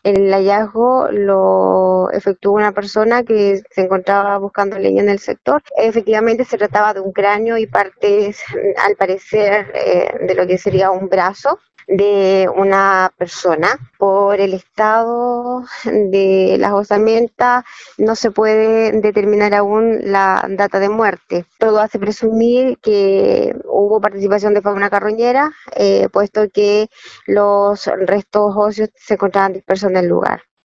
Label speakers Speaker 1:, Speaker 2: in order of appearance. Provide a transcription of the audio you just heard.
Speaker 1: El hallazgo lo efectuó una persona que se encontraba buscando leña en el sector. Efectivamente se trataba de un cráneo y partes, al parecer, de lo que sería un brazo de una persona. Por el estado de las osamentas no se puede determinar aún la data de muerte. Todo hace presumir que hubo participación de fauna carroñera, puesto que los restos óseos se encontraban dispersos en el lugar.